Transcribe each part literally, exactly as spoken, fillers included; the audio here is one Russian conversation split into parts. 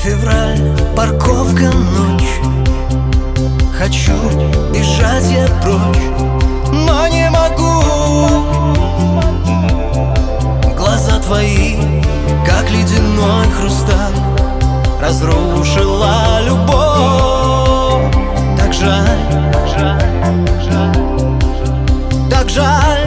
Февраль, парковка, ночь. Хочу бежать я прочь, но не могу. Глаза твои, как ледяной хрусталь, разрушила любовь. Так жаль, так жаль, так жаль, так жаль.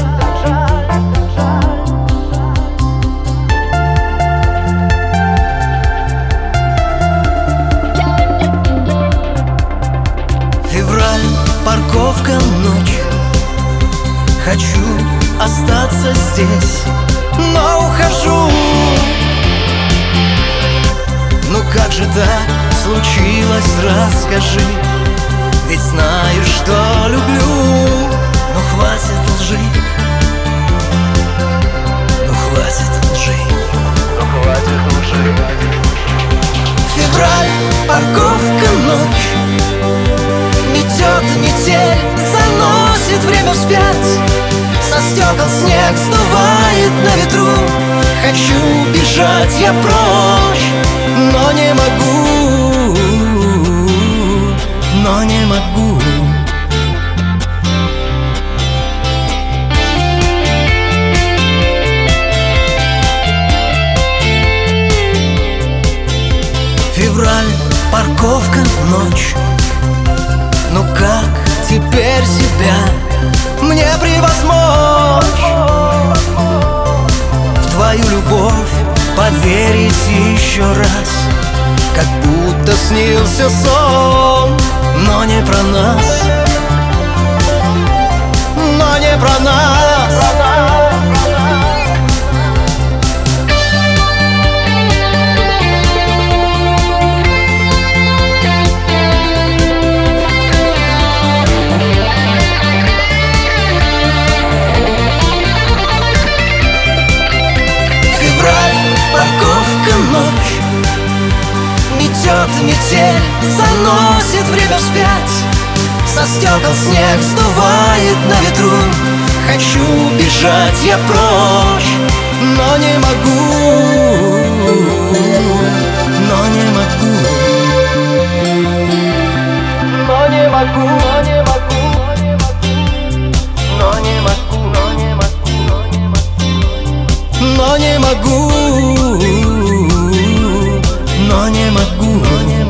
Февраль, парковка, ночь. Хочу остаться здесь, но ухожу. Ну как же так случилось, расскажи. Ведь знаю, что люблю. Ну хватит лжи, ну хватит лжи, ну хватит лжи. Февраль, парковка, ночь. Метет метель, заносит время вспять. Со стекол снег сдувает на ветру. Хочу бежать я прочь, но не могу, но не могу. Февраль, парковка, ночь. Ну как теперь себя мне превозмочь? В твою любовь поверить еще раз, как будто снился сон. Но не про нас, но не про нас. Парковка, ночь. Метет метель, заносит время вспять. Со стекол снег сдувает на ветру. Хочу бежать я прочь, но не могу, но не могу, но не могу, но не могу, но не могу, но не могу, но не могу, но не могу, но не могу.